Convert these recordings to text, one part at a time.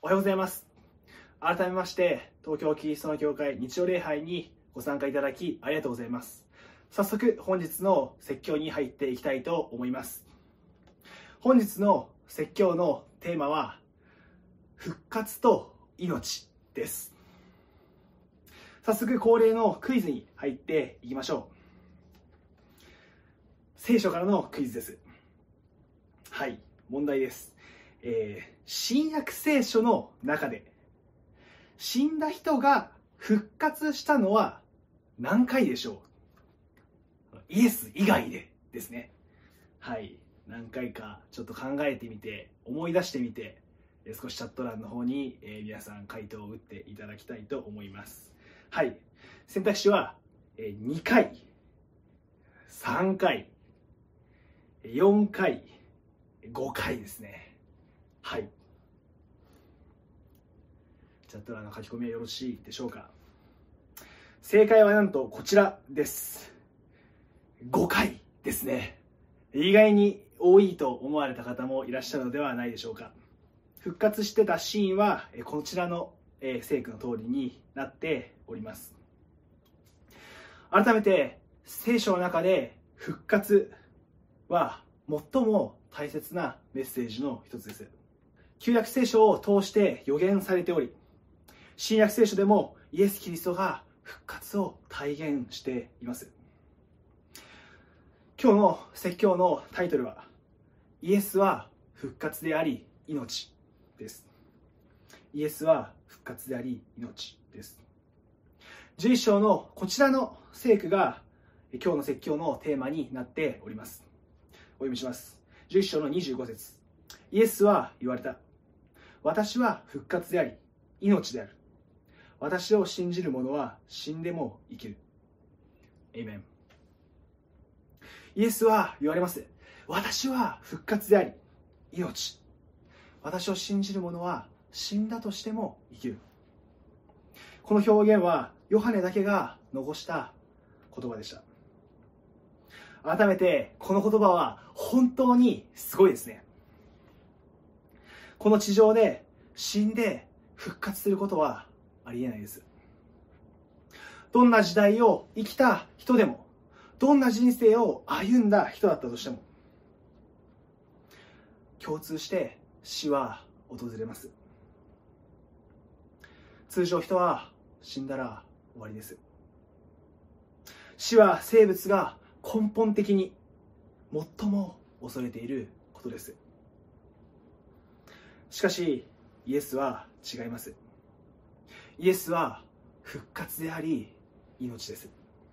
おはようございます。改めまして、東京キリストの教会日曜礼拝にご参加いただきありがとうございます。早速、本日の説教に入っていきたいと思います。本日の説教のテーマは、復活と命です。早速、恒例のクイズに入っていきましょう。聖書からのクイズです。はい、問題です。新約聖書の中で死んだ人が復活したのは何回でしょう？イエス以外でですね。はい、何回かちょっと考えてみて、思い出してみて、少しチャット欄の方に皆さん回答を打っていただきたいと思います。はい、選択肢は2回、3回、4回、5回ですね。はい。チャット欄の書き込みはよろしいでしょうか。正解はなんとこちらです。5回ですね。意外に多いと思われた方もいらっしゃるのではないでしょうか。復活してたシーンはこちらの聖句の通りになっております。改めて聖書の中で復活は最も大切なメッセージの一つです。旧約聖書を通して予言されており、新約聖書でもイエス・キリストが復活を体現しています。今日の説教のタイトルは、イエスは復活であり命です。イエスは復活であり命です。11章のこちらの聖句が今日の説教のテーマになっております。お読みします。11章の25節。イエスは言われた。私は復活であり命である。私を信じる者は死んでも生きる。エイメン。イエスは言われます。私は復活であり命。私を信じる者は死んだとしても生きる。この表現はヨハネだけが残した言葉でした。改めてこの言葉は本当にすごいですね。この地上で死んで復活することはありえないです。どんな時代を生きた人でも、どんな人生を歩んだ人だったとしても、共通して死は訪れます。通常人は死んだら終わりです。死は生物が根本的に最も恐れていることです。しかしイエスは違います。イエスは復活であり命です。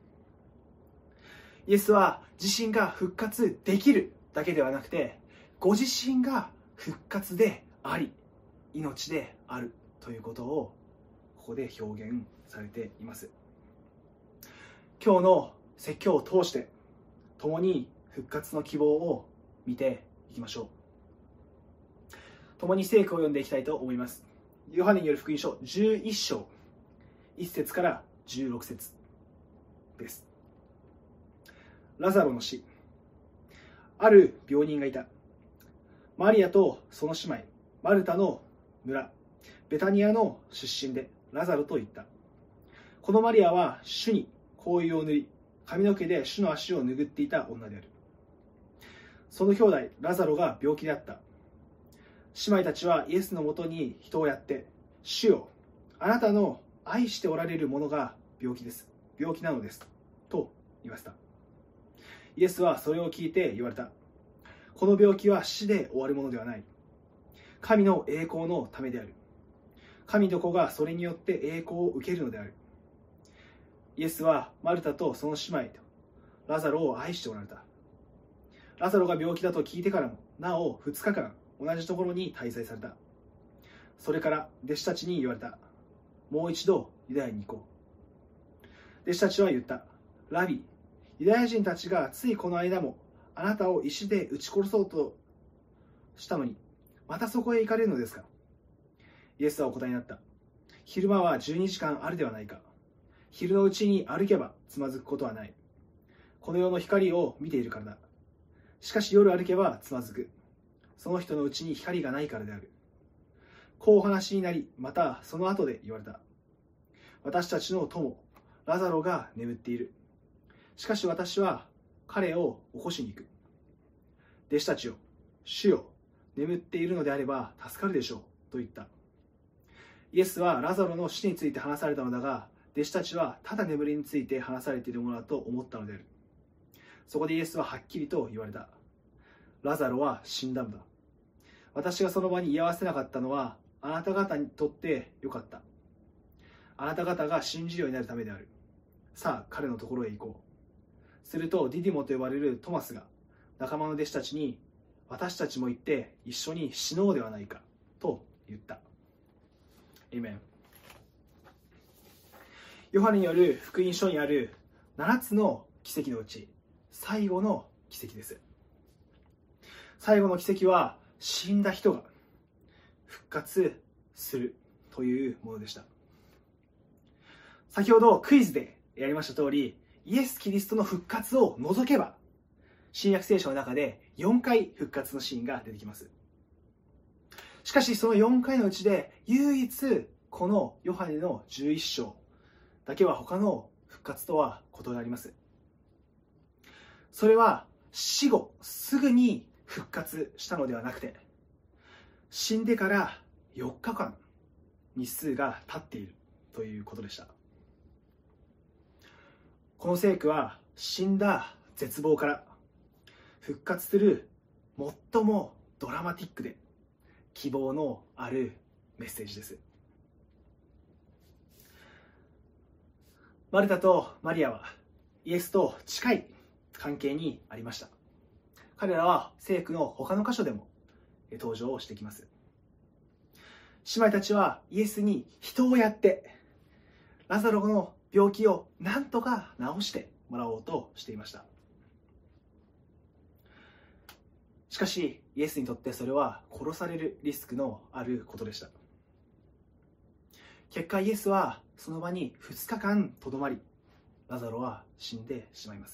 イエスは自身が復活できるだけではなくて、ご自身が復活であり命であるということをここで表現されています。今日の説教を通して共に復活の希望を見ていきましょう。共に聖句を読んでいきたいと思います。ヨハネによる福音書11章1節から16節です。ラザロの死。ある病人がいた。マリアとその姉妹マルタの村ベタニアの出身でラザロと言った。このマリアは主に香油を塗り、髪の毛で主の足を拭っていた女である。その兄弟ラザロが病気であった。姉妹たちはイエスのもとに人をやって、主よ、あなたの愛しておられる者が病気なのですと言わせた。イエスはそれを聞いて言われた。この病気は死で終わるものではない。神の栄光のためである。神どこがそれによって栄光を受けるのである。イエスはマルタとその姉妹とラザロを愛しておられた。ラザロが病気だと聞いてからもなお2日間同じところに滞在された。それから弟子たちに言われた。もう一度ユダヤに行こう。弟子たちは言った。ラビ、ユダヤ人たちがついこの間もあなたを石で撃ち殺そうとしたのに、またそこへ行かれるのですか？イエスはお答えになった。昼間は12時間あるではないか。昼のうちに歩けばつまずくことはない。この世の光を見ているからだ。しかし夜歩けばつまずく。その人のうちに光がないからである。 こうお話になり、またその後で言われた。私たちの友、ラザロが眠っている。しかし私は彼を起こしに行く。弟子たちよ、主よ、眠っているのであれば助かるでしょう、と言った。イエスはラザロの死について話されたのだが、弟子たちはただ眠りについて話されているものだと思ったのである。そこでイエスははっきりと言われた。ラザロは死んだのだ。私がその場に居合わせなかったのはあなた方にとってよかった。あなた方が信じるようになるためである。さあ彼のところへ行こう。するとディディモと呼ばれるトマスが仲間の弟子たちに、私たちも行って一緒に死のうではないかと言った。アーメン。ヨハネによる福音書にある7つの奇跡のうち最後の奇跡です。最後の奇跡は死んだ人が復活するというものでした。先ほどクイズでやりました通り、イエス・キリストの復活を除けば新約聖書の中で4回復活のシーンが出てきます。しかしその4回のうちで唯一このヨハネの11章だけは他の復活とは異なります。それは死後すぐに復活したのではなくて、死んでから4日間日数が経っているということでした。この聖句は死んだ絶望から復活する最もドラマティックで希望のあるメッセージです。マルタとマリアはイエスと近い関係にありました。彼らは聖句の他の箇所でも登場してきます。姉妹たちはイエスに人をやってラザロの病気を何とか治してもらおうとしていました。しかしイエスにとってそれは殺されるリスクのあることでした。結果イエスはその場に2日間とどまり、ラザロは死んでしまいます。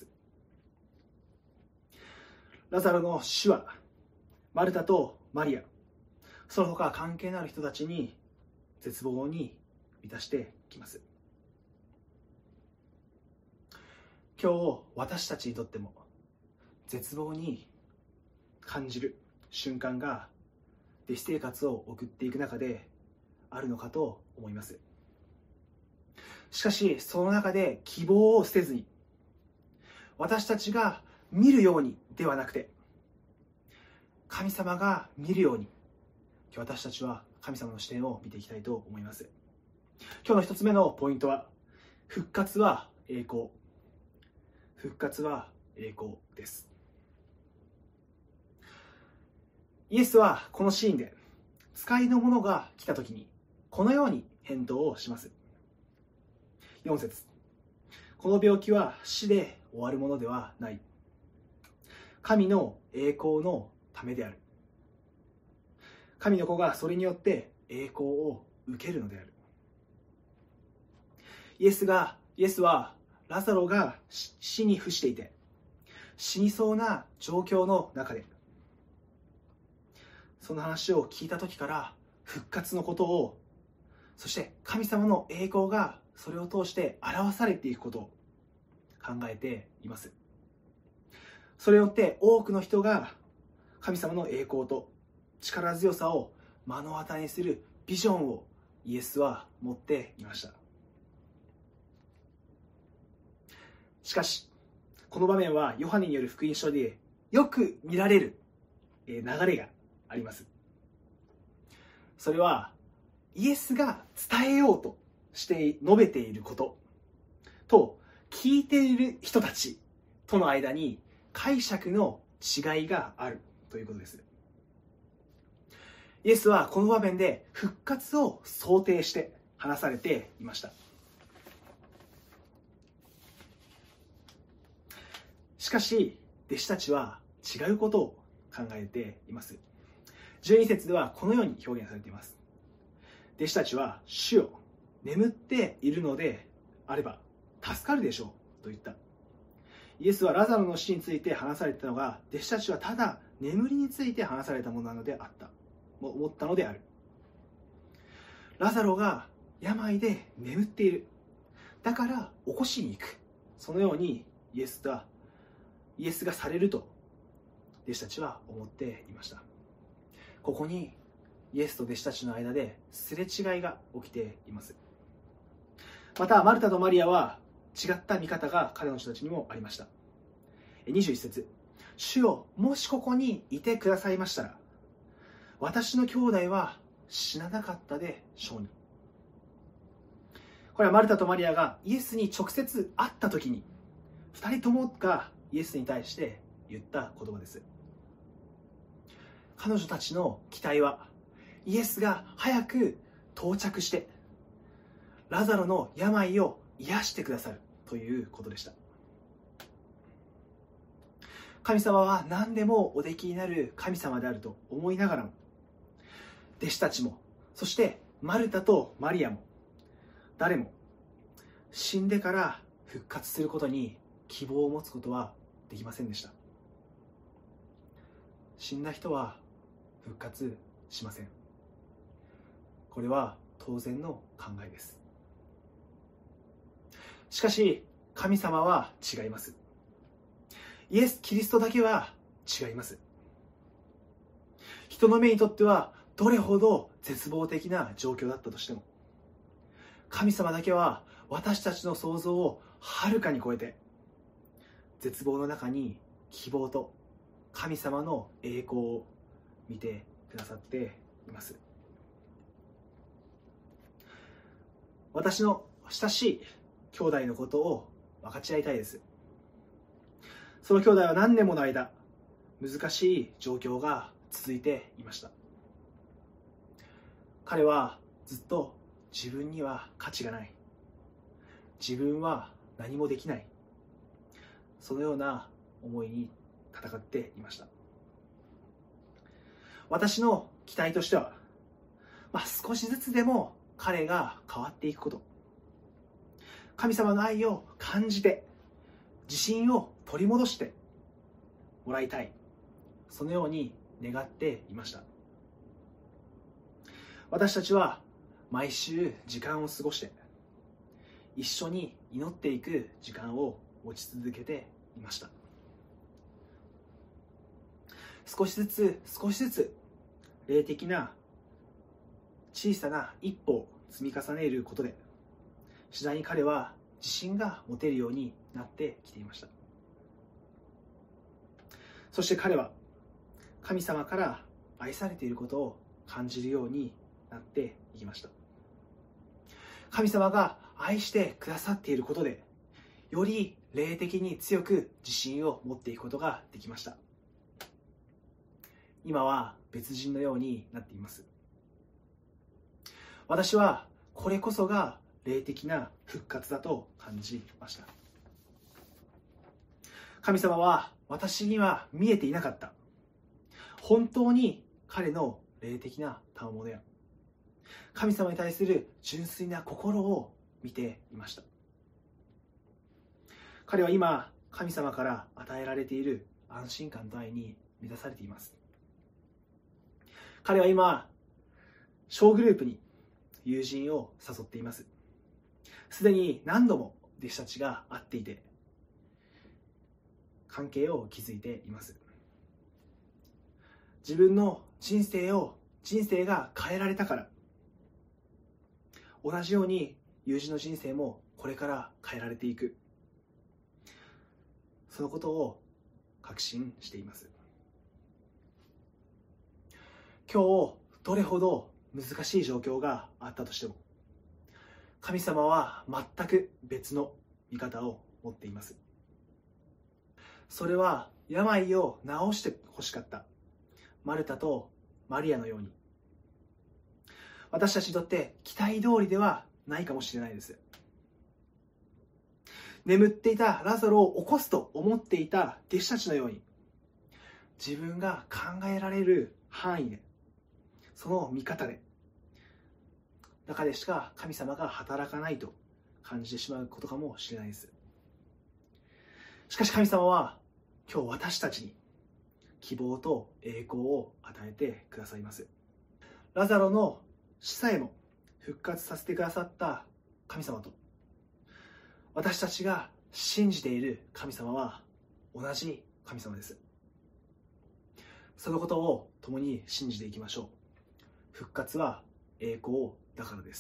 ラザロの死はマルタとマリア、その他関係のある人たちに絶望に満たしてきます。今日私たちにとっても絶望に感じる瞬間が弟子生活を送っていく中であるのかと思います。しかしその中で希望を捨てずに、私たちが見るようにではなくて神様が見るように、私たちは神様の視点を見ていきたいと思います。今日の一つ目のポイントは、復活は栄光。復活は栄光です。イエスはこのシーンで使いの者が来た時にこのように返答をします。4節、この病気は死で終わるものではない。神の栄光のためである。神の子がそれによって栄光を受けるのである。イエスはラザロが死に伏していて死にそうな状況の中で、その話を聞いた時から復活のことを、そして神様の栄光がそれを通して表されていくことを考えています。それによって多くの人が神様の栄光と力強さを目の当たりにするビジョンをイエスは持っていました。しかしこの場面はヨハネによる福音書でよく見られる流れがあります。それはイエスが伝えようとして述べていることと聞いている人たちとの間に解釈の違いがあるということです。イエスはこの場面で復活を想定して話されていました。しかし弟子たちは違うことを考えています。12節ではこのように表現されています。弟子たちは、主よ、眠っているのであれば助かるでしょうと言った。イエスはラザロの死について話されていたのが、弟子たちはただ眠りについて話されたものなのであった、思ったのである。 ラザロが病で眠っている。だから起こしに行く。そのようにイエスがされると弟子たちは思っていました。ここにイエスと弟子たちの間ですれ違いが起きています。またマルタとマリアは違った見方が彼女たちにもありました。21節、主よ、もしここにいてくださいましたら、私の兄弟は死ななかったでしょうに。これはマルタとマリアがイエスに直接会った時に、2人ともがイエスに対して言った言葉です。彼女たちの期待は、イエスが早く到着してラザロの病を癒してくださるということでした。神様は何でもおできになる神様であると思いながらも、弟子たちも、そしてマルタとマリアも、誰も死んでから復活することに希望を持つことはできませんでした。死んだ人は復活しません。これは当然の考えです。しかし神様は違います。イエス・キリストだけは違います。人の目にとってはどれほど絶望的な状況だったとしても、神様だけは私たちの想像をはるかに超えて、絶望の中に希望と神様の栄光を見てくださっています。私の親しい兄弟のことを分かち合いたいです。その兄弟は何年もの間、難しい状況が続いていました。彼はずっと自分には価値がない、自分は何もできない、そのような思いに戦っていました。私の期待としては、少しずつでも彼が変わっていくこと、神様の愛を感じて自信を取り戻してもらいたい、そのように願っていました。私たちは毎週時間を過ごして一緒に祈っていく時間を持ち続けていました。少しずつ霊的な小さな一歩を積み重ねることで、次第に彼は自信が持てるようになってきていました。そして彼は神様から愛されていることを感じるようになっていきました。神様が愛してくださっていることで、より霊的に強く自信を持っていくことができました。今は別人のようになっています。私はこれこそが霊的な復活だと感じました。神様は私には見えていなかった、本当に彼の霊的な賜物や神様に対する純粋な心を見ていました。彼は今神様から与えられている安心感と愛に満たされています。彼は今小グループに友人を誘っています。すでに何度も弟子たちが会っていて関係を築いています。自分の人生が変えられたから、同じように友人の人生もこれから変えられていく、そのことを確信しています。今日どれほど難しい状況があったとしても、神様は全く別の見方を持っています。それは病を治してほしかったマルタとマリアのように、私たちにとって期待通りではないかもしれないです。眠っていたラザロを起こすと思っていた弟子たちのように、自分が考えられる範囲で、その見方で中でしか神様が働かないと感じてしまうことかもしれないです。しかし神様は今日私たちに希望と栄光を与えてくださいます。ラザロの死さえも復活させてくださった神様と、私たちが信じている神様は同じ神様です。そのことを共に信じていきましょう。復活は栄光だからです。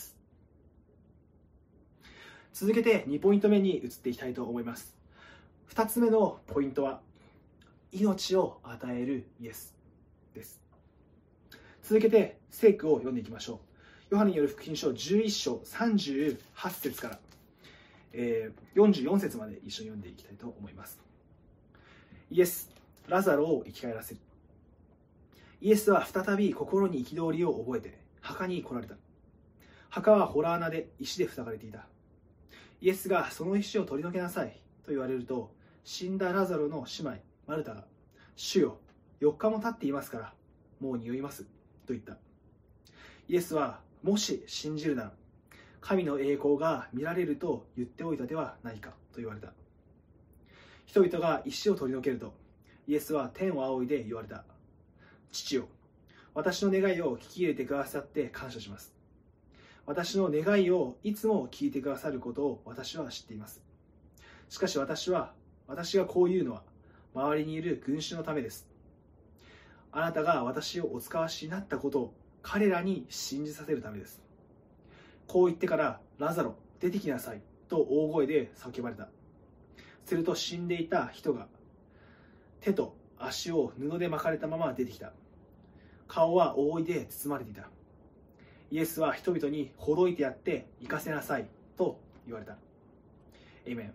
続けて2ポイント目に移っていきたいと思います。2つ目のポイントは、命を与えるイエスです。続けて聖句を読んでいきましょう。ヨハネによる福音書11章38節から、44節まで一緒に読んでいきたいと思います。イエス、ラザロを生き返らせる。イエスは再び心に憤りを覚えて墓に来られた。墓は洞穴で石で塞がれていた。イエスがその石を取り除けなさいと言われると、死んだラザロの姉妹マルタが、主よ、4日も経っていますからもう匂いますと言った。イエスは、もし信じるなら神の栄光が見られると言っておいたではないかと言われた。人々が石を取り除けると、イエスは天を仰いで言われた。父よ、私の願いを聞き入れてくださって感謝します。私の願いをいつも聞いてくださることを私は知っています。しかし私がこう言うのは周りにいる群衆のためです。あなたが私をお使わしになったことを彼らに信じさせるためです。こう言ってから、ラザロ、出てきなさいと大声で叫ばれた。すると死んでいた人が手と足を布で巻かれたまま出てきた。顔は覆いで包まれていた。イエスは人々にほどいてやって行かせなさいと言われた。エイメン。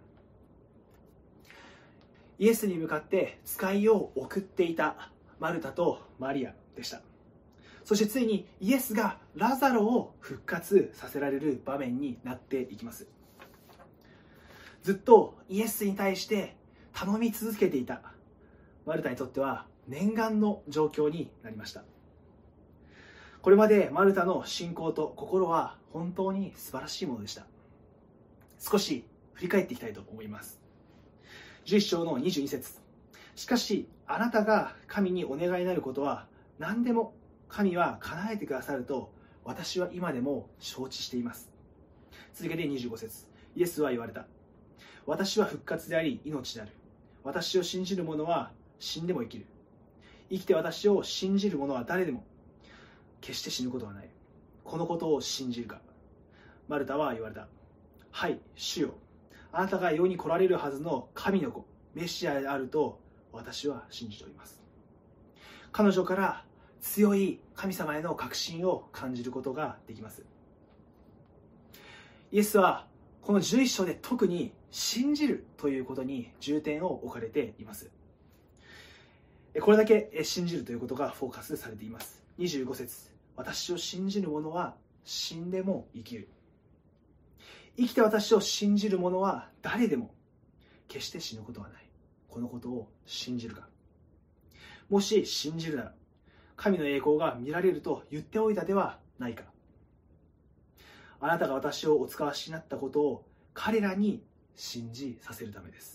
イエスに向かって使いを送っていたマルタとマリアでした。そしてついにイエスがラザロを復活させられる場面になっていきます。ずっとイエスに対して頼み続けていたマルタにとっては念願の状況になりました。これまでマルタの信仰と心は本当に素晴らしいものでした。少し振り返っていきたいと思います。11章の22節。しかしあなたが神にお願いになることは何でも神は叶えてくださると私は今でも承知しています。続けて25節。イエスは言われた。私は復活であり命である。私を信じる者は死んでも生きる。生きて私を信じる者は誰でも決して死ぬことはない。このことを信じるか。マルタは言われた。はい、主よ。あなたが世に来られるはずの神の子、メシアであると私は信じております。彼女から強い神様への確信を感じることができます。イエスはこの11章で特に信じるということに重点を置かれています。これだけ信じるということがフォーカスされています。25節。私を信じる者は死んでも生きる。生きて私を信じる者は誰でも決して死ぬことはない。このことを信じるか。もし信じるなら神の栄光が見られると言っておいたではないか。あなたが私をお使わしになったことを彼らに信じさせるためです。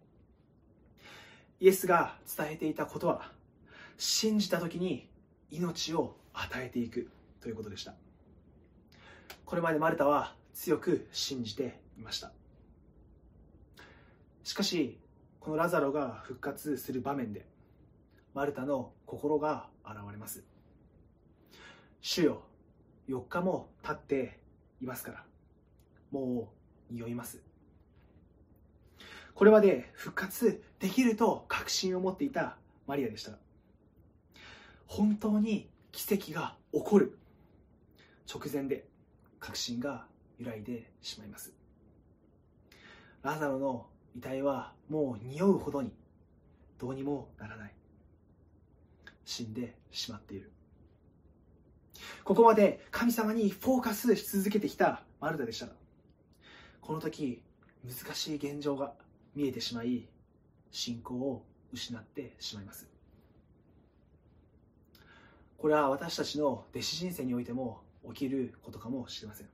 イエスが伝えていたことは、信じた時に命を与えていくということでした。これまでマルタは強く信じていました。しかしこのラザロが復活する場面でマルタの心が現れます。主よ、4日も経っていますからもう匂います。これまで復活できると確信を持っていたマリアでした。本当に奇跡が起こる直前で確信が揺らいでしまいます。ラザロの遺体はもう匂うほどにどうにもならない。死んでしまっている。ここまで神様にフォーカスし続けてきたマルタでしたが、この時難しい現状が見えてしまい信仰を失ってしまいます。これは私たちの弟子人生においても起きることかもしれません。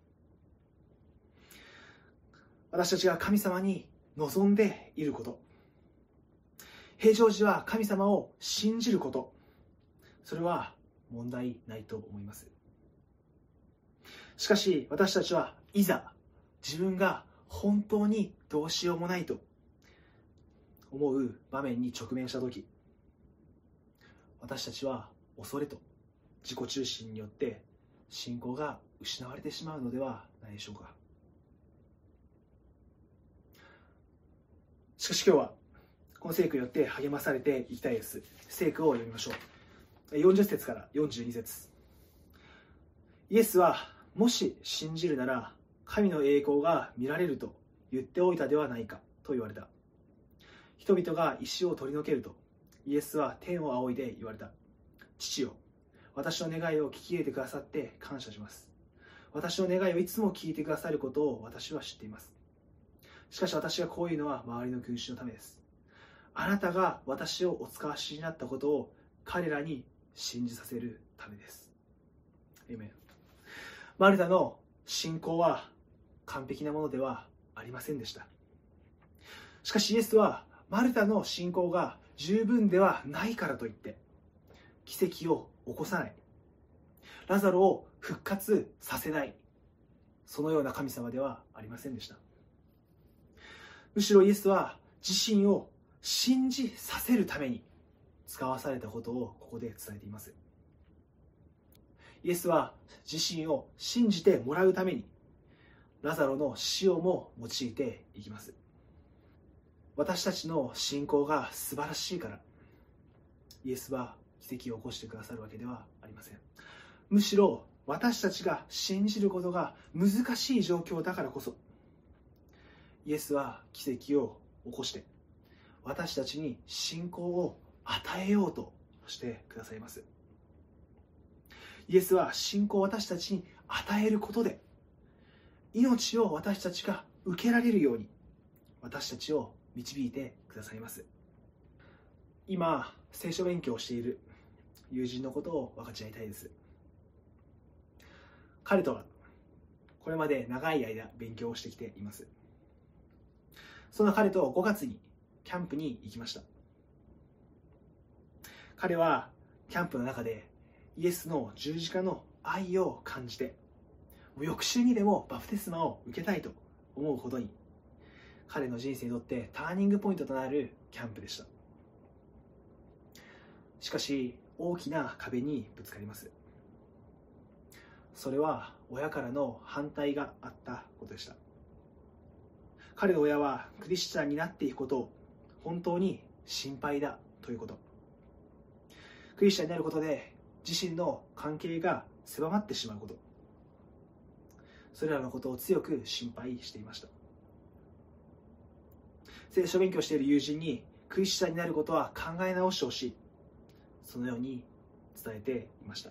私たちが神様に望んでいること、平常時は神様を信じること、それは問題ないと思います。 しかし私たちはいざ自分が本当にどうしようもないと思う場面に直面したとき、私たちは恐れと自己中心によって信仰が失われてしまうのではないでしょうか。しかし今日はこの聖句によって励まされていきたいです。聖句を読みましょう。40節から42節。イエスはもし信じるなら神の栄光が見られると言っておいたではないかと言われた。人々が石を取り除けるとイエスは天を仰いで言われた。父よ、私の願いを聞き入れてくださって感謝します。私の願いをいつも聞いてくださることを私は知っています。しかし私がこういうのは周りの群衆のためです。あなたが私をお使わしになったことを彼らに信じさせるためです。アーメン。マルタの信仰は完璧なものではありませんでした。しかしイエスはマルタの信仰が十分ではないからといって奇跡を起こさない、ラザロを復活させない、そのような神様ではありませんでした。むしろイエスは自身を信じさせるために使わされたことをここで伝えています。イエスは自身を信じてもらうためにラザロの死をも用いていきます。私たちの信仰が素晴らしいからイエスは奇跡を起こしてくださるわけではありません。むしろ私たちが信じることが難しい状況だからこそイエスは奇跡を起こして私たちに信仰を与えようとしてくださいます。イエスは信仰を私たちに与えることで命を私たちが受けられるように私たちを導いてくださいます。今聖書勉強をしている友人のことを分かち合いたいです。彼とはこれまで長い間勉強をしてきています。その彼と5月にキャンプに行きました。彼はキャンプの中でイエスの十字架の愛を感じて翌週にでもバプテスマを受けたいと思うほどに彼の人生にとってターニングポイントとなるキャンプでした。しかし大きな壁にぶつかります。それは親からの反対があったことでした。彼の親はクリスチャンになっていくことを本当に心配だということ、クリスチャンになることで自身の関係が狭まってしまうこと、それらのことを強く心配していました。聖書勉強している友人にクリスチャンになることは考え直してほしい、そのように伝えていました。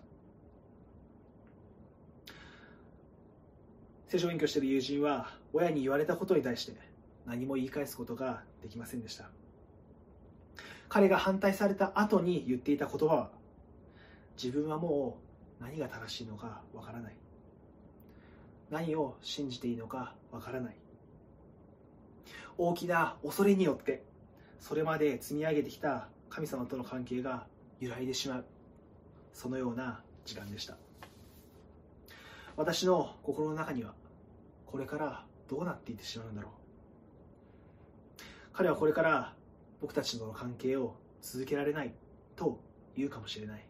聖書勉強している友人は親に言われたことに対して何も言い返すことができませんでした。彼が反対された後に言っていた言葉は、自分はもう何が正しいのかわからない、何を信じていいのかわからない、大きな恐れによってそれまで積み上げてきた神様との関係が揺らいでしまう、そのような時間でした。私の心の中にはこれからどうなっていってしまうんだろう、彼はこれから僕たちとの関係を続けられないと言うかもしれない。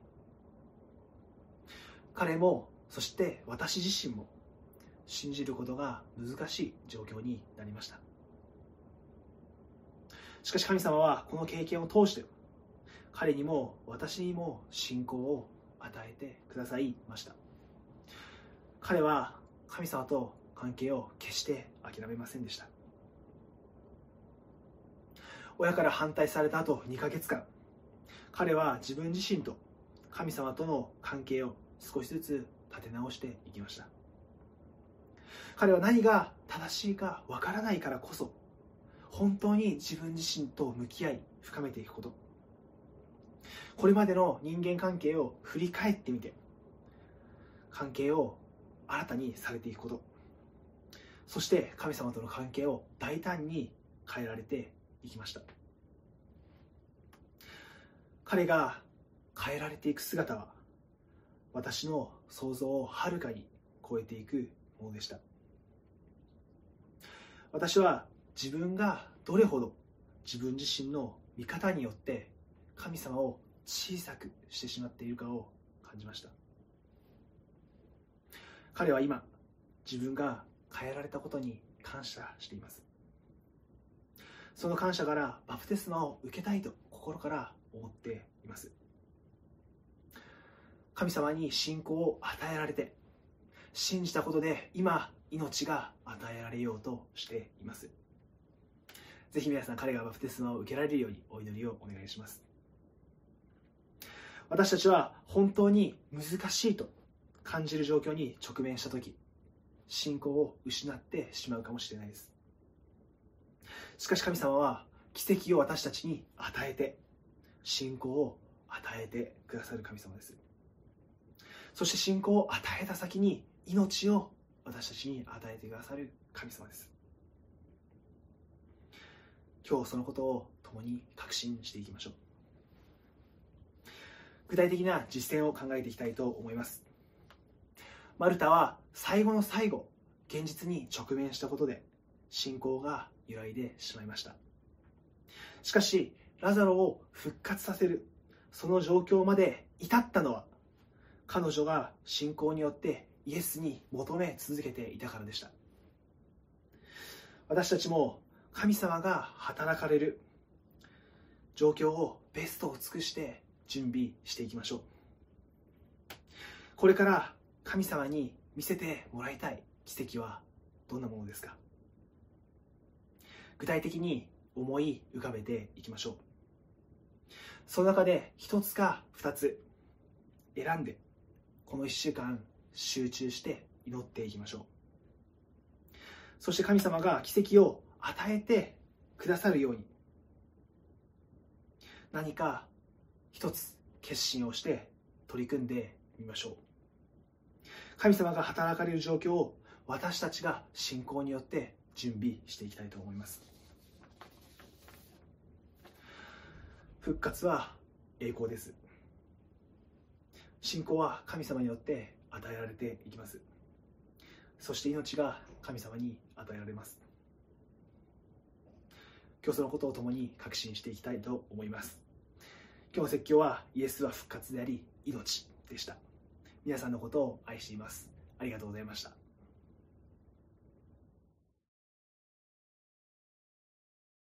彼もそして私自身も信じることが難しい状況になりました。しかし神様はこの経験を通して彼にも私にも信仰を与えてくださいました。彼は神様と関係を決して諦めませんでした。親から反対された後2ヶ月間、彼は自分自身と神様との関係を少しずつ立て直していきました。彼は何が正しいかわからないからこそ本当に自分自身と向き合い深めていくこと、これまでの人間関係を振り返ってみて関係を新たにされていくこと、そして神様との関係を大胆に変えられていきました。彼が変えられていく姿は私の想像をはるかに超えていくものでした。私は自分がどれほど自分自身の見方によって神様を小さくしてしまっているかを感じました。彼は今、自分が変えられたことに感謝しています。その感謝からバプテスマを受けたいと心から思っています。神様に信仰を与えられて、信じたことで今、命が与えられようとしています。ぜひ皆さん、彼がバプテスマを受けられるようにお祈りをお願いします。私たちは本当に難しいと感じる状況に直面したとき、信仰を失ってしまうかもしれないです。しかし神様は奇跡を私たちに与えて、信仰を与えてくださる神様です。そして信仰を与えた先に命を私たちに与えてくださる神様です。今日そのことを共に確信していきましょう。具体的な実践を考えていきたいと思います。マルタは最後の最後、現実に直面したことで信仰が揺らいでしまいました。しかしラザロを復活させるその状況まで至ったのは、彼女が信仰によってイエスに求め続けていたからでした。私たちも神様が働かれる状況をベストを尽くして準備していきましょう。これから神様に見せてもらいたい奇跡はどんなものですか？具体的に思い浮かべていきましょう。その中で一つか二つ選んで、この1週間集中して祈っていきましょう。そして神様が奇跡を与えてくださるように、何か一つ決心をして取り組んでみましょう。神様が働かれる状況を私たちが信仰によって準備していきたいと思います。復活は栄光です。信仰は神様によって与えられていきます。そして命が神様に与えられます。今日そのことを共に確信していきたいと思います。今日の説教はイエスは復活であり命でした。皆さんのことを愛しています。ありがとうございました。